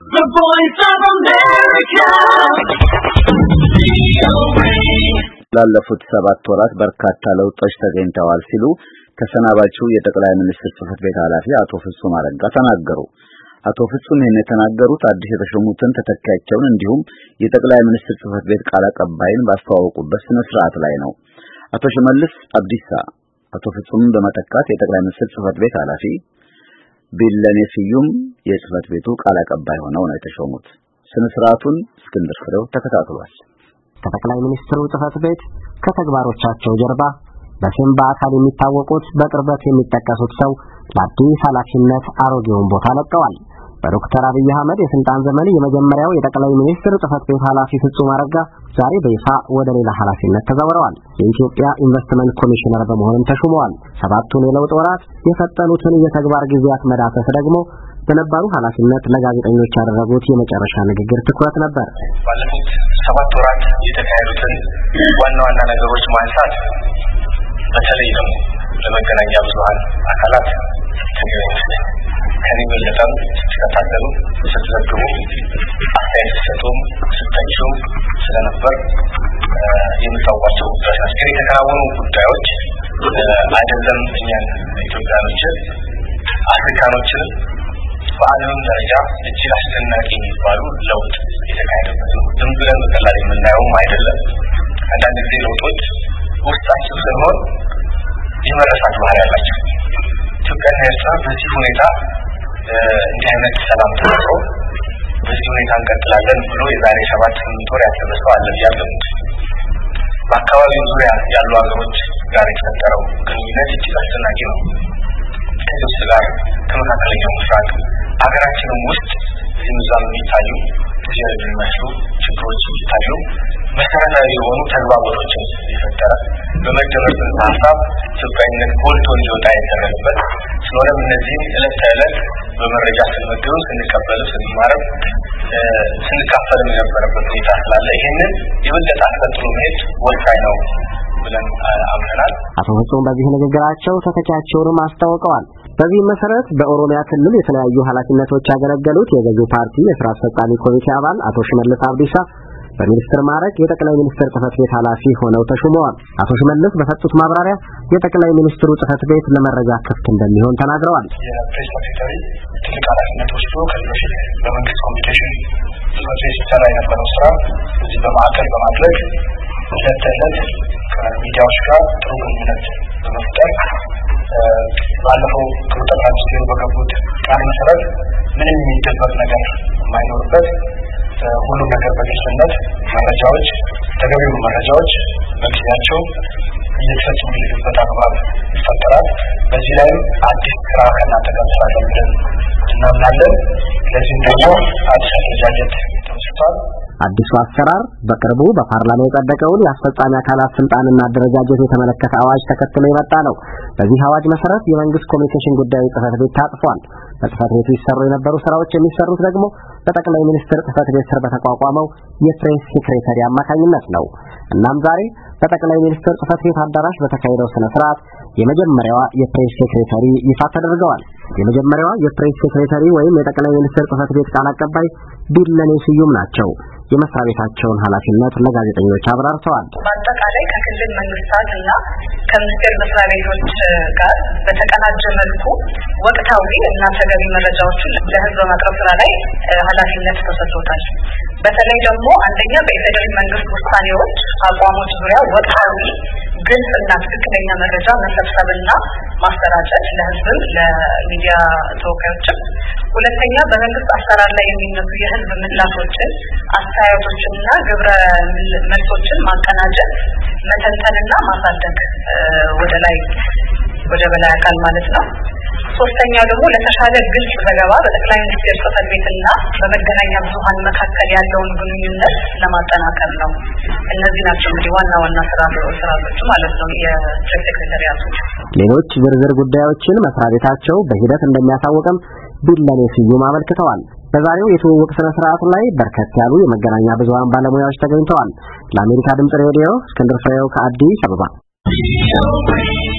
The Voice of America. ላለፉት 7 ወራት በርካታ ለውጦች ተገኝተዋል ሲሉ ከሰናባቹ የጠቅላይ ሚኒስትር ጽሕፈት ቤት ኃላፊ አቶ ፍጹም አረጋ ተናገሩ። አቶ ፍጹም ይህን የተናገሩት አዲስ የተሾሙትን ተተኪያቸውን እንዲሁም የጠቅላይ ሚኒስትር ጽሕፈት ቤት ቃል አቀባይን ባስተዋወቁበት ስነ ስርዓት ላይ ነው። አቶ ሽመልስ አብዲሳ አቶ ፍጹምን በመተካት የጠቅላይ ሚኒስትር ጽሕፈት ቤት ኃላፊ፣ ቢለኔ ስዩም የጽሕፈት ቤቱ ቃል አቀባይ ሆነው ነው የተሾሙት። ስነ ስርዓቱን እስክንድር ፍሬው ተከታትሏል። ከጠቅላይ ሚኒስትሩ ጽሕፈት ቤት ከተግባሮቻቸው ጀርባ በስም በአካል የሚታወቁት በቅርበት የሚጠቀሱት ሰው ለአዲስ ኃላፊነት አሮጌውን ቦታ ለቀዋል። በዶክተር አብይ አህመድ የስልጣን ዘመን የመጀመሪያው የጠቅላይ ሚኒስትር ጽሕፈት ቤት ኃላፊ ፍጹም አረጋ ዛሬ በይፋ ወደ ሌላ ኃላፊነት ተዛውረዋል። የኢትዮጵያ ኢንቨስትመንት ኮሚሽነር በመሆንም ተሹመዋል። 7ቱን የለውጥ ወራት የፈጠኑትን የተግባር ጊዜያት መዳሰስ ደግሞ በነባሩ ኃላፊነት ለጋዜጠኞች ያደረጉት የመጨረሻ ንግግር ትኩረት ነበር። ባለፉት 7 ወራት የተካሄዱትን ዋና ዋና ነገሮች ማንሳት በተለይ ደግሞ ለመገናኛ ብዙሃን አካላት ከኔ በለጠም ስትከታተሉ ስትዘግቡ አስተያየት ስትሰጡም ስትተቹም ስለነበር የምታውቋቸው ጉዳዮች ናቸው። የተከናወኑ ጉዳዮች አይደለም እኛን ኢትዮጵያኖችን አፍሪካኖችን በዓለም ደረጃ እጅግ አስደናቂ የሚባሉ ለውጥ የተካሄደበት ነው። ዝም ብለን በቀላል የምናየውም አይደለም። አንዳንድ ጊዜ ለውጦች ውስጣችን ስንሆን የመረሳት ባህሪ ያላቸው ኢትዮጵያና ኤርትራ በዚህ ሁኔታ እንዲህ አይነት ሰላም ተፈጥሮ በዚህ ሁኔታ እንቀጥላለን ብሎ የዛሬ 7-8 ወር ያሰበሰው አለ ያለው በአካባቢው ዙሪያ ያሉ ሀገሮች ጋር የተፈጠረው ግንኙነት እጅግ አስደናቂ ነው። ከግብጽ ጋር ከመካከለኛው ምስራቅ ሀገራችንም ውስጥ እዚህም የሚታዩ የሚመስሉ ችግሮች የሚታዩ መሰረታዊ የሆኑ ተግባቦቶችን የፈጠረ በመደመር ጽንሰ ሀሳብ ኢትዮጵያዊነት ጎልቶ እንዲወጣ የተደረገበት ስለሆነም እነዚህም ዕለት ተዕለት በመረጃ ስንመገቡ ስንቀበሉ ስንማርም ስንካፈል የነበረበት ሁኔታ ስላለ ይህንን የበለጠ አስቀጥሎ መሄድ ወሳኝ ነው ብለን አምነናል። አቶ ፍጹም በዚህ ንግግራቸው ተተኪያቸውንም አስታውቀዋል። በዚህ መሰረት በኦሮሚያ ክልል የተለያዩ ኃላፊነቶች ያገለገሉት የገዢው ፓርቲ የሥራ አስፈጻሚ ኮሚቴ አባል አቶ ሽመልስ አብዲሳ በሚኒስትር ማዕረግ የጠቅላይ ሚኒስትር ጽሕፈት ቤት ኃላፊ ሆነው ተሹመዋል። አቶ ሽመልስ በሰጡት ማብራሪያ የጠቅላይ ሚኒስትሩ ጽሕፈት ቤት ለመረጃ ክፍት እንደሚሆን ተናግረዋል። የፕሬስ ሴክሬታሪ ትልቅ ኃላፊነት ወስዶ ከዚህ በፊት በመንግስት ኮሚኒኬሽን ጽሕፈት ቤት ሲሰራ የነበረው ስራ እዚህ በማዕከል በማድረግ ዕለት ተዕለት ከሚዲያዎች ጋር ጥሩ ግንኙነት በመፍጠር ባለፈው ክቡር ጠቅላይ ሚኒስትሩ በገቡት ቃል መሰረት ምንም የሚደበቅ ነገር የማይኖርበት ሁሉም ነገር በግልጽነት መረጃዎች ተገቢው መረጃዎች በጊዜያቸው እየተሰጡ የሚልበት አግባብ ይፈጠራል። በዚህ ላይም አዲስ ስራ ከእናንተ ጋር እንሰራለን ብለን እናምናለን። ለዚህም ደግሞ አዲስ አደረጃጀት ተመስርቷል። አዲሱ አሰራር በቅርቡ በፓርላማ የጸደቀውን የአስፈጻሚ አካላት ስልጣንና አደረጃጀት የተመለከተ አዋጅ ተከትሎ የመጣ ነው። በዚህ አዋጅ መሰረት የመንግስት ኮሚኒኬሽን ጉዳዮች ጽሕፈት ቤት ታጥፏል። በጽሕፈት ቤቱ ይሰሩ የነበሩ ስራዎች የሚሰሩት ደግሞ በጠቅላይ ሚኒስትር ጽሕፈት ቤት ስር በተቋቋመው የፕሬስ ሴክሬታሪ አማካኝነት ነው። እናም ዛሬ በጠቅላይ ሚኒስትር ጽሕፈት ቤት አዳራሽ በተካሄደው ስነ ስርዓት የመጀመሪያዋ የፕሬስ ሴክሬታሪ ይፋ ተደርገዋል። የመጀመሪያዋ የፕሬስ ሴክሬታሪ ወይም የጠቅላይ ሚኒስትር ጽሕፈት ቤት ቃል አቀባይ ቢለኔ ስዩም ናቸው። የመስሪያ ቤታቸውን ኃላፊነት ለጋዜጠኞች አብራርተዋል። በአጠቃላይ ከክልል መንግስታትና ከሚኒስቴር መስሪያ ቤቶች ጋር በተቀናጀ መልኩ ወቅታዊ እና ተገቢ መረጃዎችን ለሕዝብ በማቅረብ ስራ ላይ ኃላፊነት ተሰጥቶታል። በተለይ ደግሞ አንደኛ በኢፌዴሪ መንግስት ውሳኔዎች፣ አቋሞች ዙሪያ ወቅታዊ ግልጽና ትክክለኛ መረጃ መሰብሰብና ማሰራጨት ለሕዝብም ለሚዲያ ተወካዮችም። ሁለተኛ በመንግስት አሰራር ላይ የሚነሱ የሕዝብ ምላሾችን አስተያየቶችንና ግብረ መልሶችን ማቀናጀት መተንተንና ማሳደግ ወደ በላይ አካል ማለት ነው። ሶስተኛው ደግሞ ለተሻለ ግልጽ ዘገባ በጠቅላይ ሚኒስትር ጽሕፈት ቤትና በመገናኛ ብዙሃን መካከል ያለውን ግንኙነት ለማጠናከር ነው። እነዚህ ናቸው እንግዲህ ዋና ስራዎች ማለት ነው የፕሬስ ሴክሬታሪያቱ። ሌሎች ዝርዝር ጉዳዮችን መስሪያ ቤታቸው በሂደት እንደሚያሳውቅም ቢለኔ ስዩም አመልክተዋል። በዛሬው የትውውቅ ስነ ስርዓት ላይ በርከት ያሉ የመገናኛ ብዙሃን ባለሙያዎች ተገኝተዋል። ለአሜሪካ ድምጽ ሬዲዮ እስክንድር ፍሬው ከአዲስ አበባ